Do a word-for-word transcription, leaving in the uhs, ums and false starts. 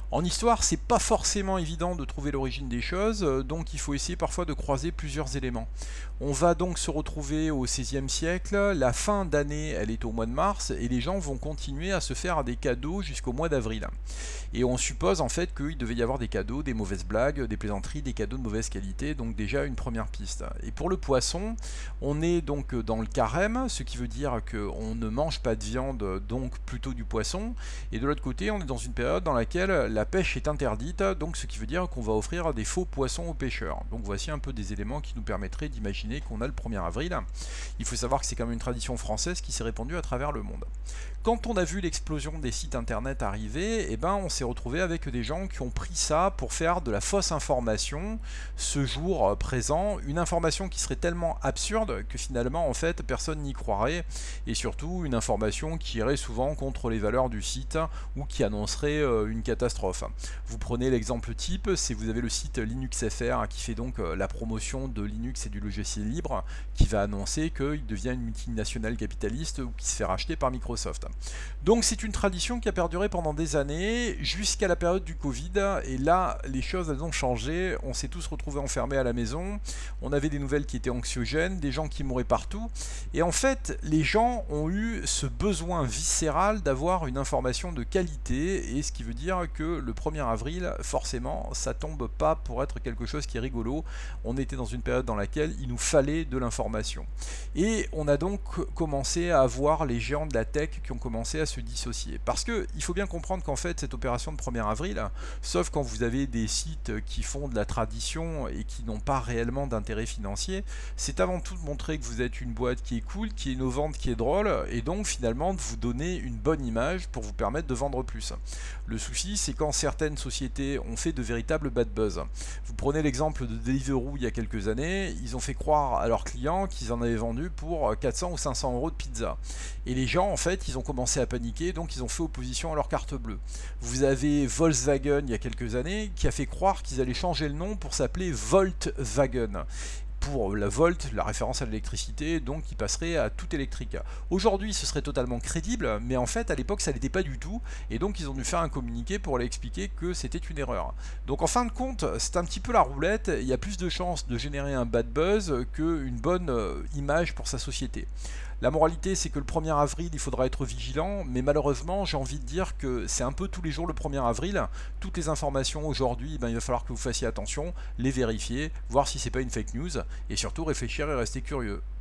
En histoire, c'est pas forcément évident de trouver l'origine des choses, euh, donc il faut essayer parfois de croiser plusieurs éléments. On va donc se retrouver au seizième siècle, la fin d'année elle est au mois de mars, et les gens vont continuer à se faire des cadeaux jusqu'au mois d'avril. Et on suppose en fait qu'il devait y avoir des cadeaux, des mauvaises blagues, des plaisanteries, des cadeaux de mauvaise qualité, donc déjà une première piste. Et pour le poisson, on est donc dans le carême, ce qui veut dire qu'on ne mange pas de viande, donc plutôt du poisson. Et de l'autre côté, on est dans une période dans laquelle la pêche est interdite, donc ce qui veut dire qu'on va offrir des faux poissons aux pêcheurs. Donc voici un peu des éléments qui nous permettraient d'imaginer qu'on a le premier avril. Il faut savoir que c'est quand même une tradition française qui s'est répandue à travers le monde. Quand on a vu l'explosion des sites internet arriver, eh ben on s'est retrouvé avec des gens qui ont pris ça pour faire de la fausse information ce jour présent, une information qui serait tellement absurde que finalement en fait personne n'y croirait, et surtout une information qui irait souvent contre les valeurs du site ou qui annoncerait une catastrophe. Vous prenez l'exemple type, c'est vous avez le site Linux F R qui fait donc la promotion de Linux et du logiciel libre, qui va annoncer qu'il devient une multinationale capitaliste ou qui se fait racheter par Microsoft. Donc c'est une tradition qui a perduré pendant des années, jusqu'à la période du Covid, et là les choses elles ont changé, on s'est tous retrouvés enfermés à la maison, on avait des nouvelles qui étaient anxiogènes, des gens qui mouraient partout, et en fait les gens ont eu ce besoin viscéral d'avoir une information de qualité, et ce qui veut dire que le premier avril, forcément, ça tombe pas pour être quelque chose qui est rigolo, on était dans une période dans laquelle il nous fallait de l'information. Et on a donc commencé à avoir les géants de la tech qui ont commencé à se dissocier. Parce que il faut bien comprendre qu'en fait cette opération de premier avril, sauf quand vous avez des sites qui font de la tradition et qui n'ont pas réellement d'intérêt financier, c'est avant tout de montrer que vous êtes une boîte qui est cool, qui est innovante, qui est drôle, et donc finalement de vous donner une bonne image pour vous permettre de vendre plus. Le souci c'est quand certaines sociétés ont fait de véritables bad buzz. Vous prenez l'exemple de Deliveroo il y a quelques années, ils ont fait croire à leurs clients qu'ils en avaient vendu pour quatre cents ou cinq cents euros de pizza. Et les gens en fait ils ont commencé à paniquer, donc ils ont fait opposition à leur carte bleue. Vous avez Volkswagen il y a quelques années qui a fait croire qu'ils allaient changer le nom pour s'appeler Voltwagen, pour la Volt, la référence à l'électricité, donc qui passerait à tout électrique. Aujourd'hui, ce serait totalement crédible, mais en fait, à l'époque, ça l'était pas du tout, et donc ils ont dû faire un communiqué pour aller expliquer que c'était une erreur. Donc en fin de compte, c'est un petit peu la roulette, il y a plus de chances de générer un bad buzz qu'une bonne image pour sa société. La moralité, c'est que le premier avril, il faudra être vigilant, mais malheureusement, j'ai envie de dire que c'est un peu tous les jours le premier avril. Toutes les informations aujourd'hui, ben, il va falloir que vous fassiez attention, les vérifier, voir si c'est pas une fake news, et surtout réfléchir et rester curieux.